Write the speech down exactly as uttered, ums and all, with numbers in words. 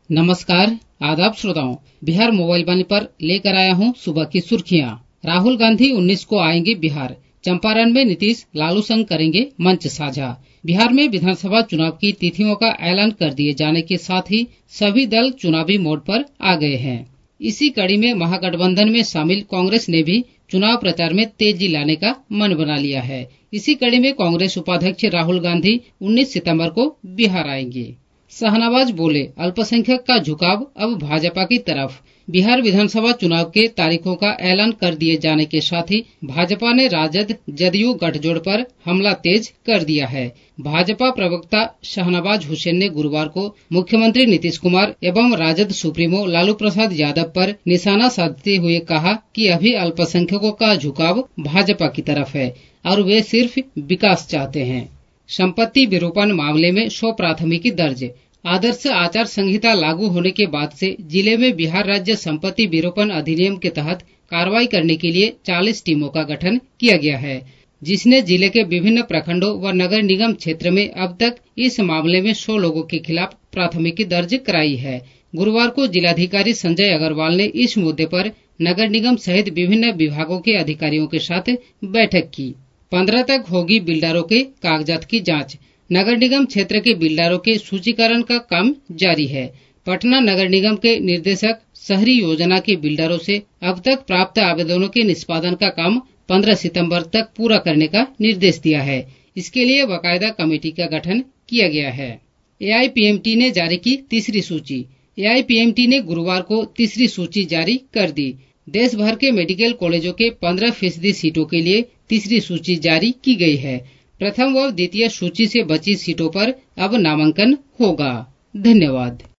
नमस्कार, आदाब श्रोताओं। बिहार मोबाइल वाणी पर लेकर आया हूँ सुबह की सुर्खियाँ। राहुल गांधी उन्नीस को आएंगे बिहार। चंपारण में नीतीश लालू संग करेंगे मंच साझा। बिहार में विधानसभा चुनाव की तिथियों का ऐलान कर दिए जाने के साथ ही सभी दल चुनावी मोड पर आ गए हैं। इसी कड़ी में महागठबंधन में शामिल कांग्रेस ने भी चुनाव प्रचार में तेजी लाने का मन बना लिया है। इसी कड़ी में कांग्रेस उपाध्यक्ष राहुल गांधी उन्नीस सितंबर को बिहार आएंगे। शाहनवाज बोले, अल्पसंख्यक का झुकाव अब भाजपा की तरफ। बिहार विधानसभा चुनाव के तारीखों का ऐलान कर दिए जाने के साथ ही भाजपा ने राजद जदयू गठजोड़ पर हमला तेज कर दिया है। भाजपा प्रवक्ता शाहनवाज हुसैन ने गुरुवार को मुख्यमंत्री नीतीश कुमार एवं राजद सुप्रीमो लालू प्रसाद यादव पर निशाना साधते हुए कहा कि अभी अल्पसंख्यकों का झुकाव भाजपा की तरफ है और वे सिर्फ विकास चाहते हैं। संपत्ति विरूपण मामले में सौ प्राथमिकी दर्ज। आदर्श आचार संहिता लागू होने के बाद से जिले में बिहार राज्य संपत्ति विरूपण अधिनियम के तहत कार्रवाई करने के लिए चालीस टीमों का गठन किया गया है, जिसने जिले के विभिन्न प्रखंडों व नगर निगम क्षेत्र में अब तक इस मामले में सौ लोगों के खिलाफ प्राथमिकी दर्ज कराई है। गुरुवार को जिलाधिकारी संजय अग्रवाल ने इस मुद्दे पर नगर निगम सहित विभिन्न विभागों के अधिकारियों के साथ बैठक की। पंद्रह तक होगी बिल्डरों के कागजात की जांच। नगर निगम क्षेत्र के बिल्डरों के सूचीकरण का काम जारी है। पटना नगर निगम के निदेशक शहरी योजना के बिल्डरों से अब तक प्राप्त आवेदनों के निष्पादन का काम पंद्रह सितंबर तक पूरा करने का निर्देश दिया है। इसके लिए बाकायदा कमेटी का गठन किया गया है। A I P M T ने जारी की तीसरी सूची। A I P M T ने गुरुवार को तीसरी सूची जारी कर दी। देश भर के मेडिकल कॉलेजों के पंद्रह फीसदी सीटों के लिए तीसरी सूची जारी की गई है। प्रथम व द्वितीय सूची से बची सीटों पर अब नामांकन होगा। धन्यवाद।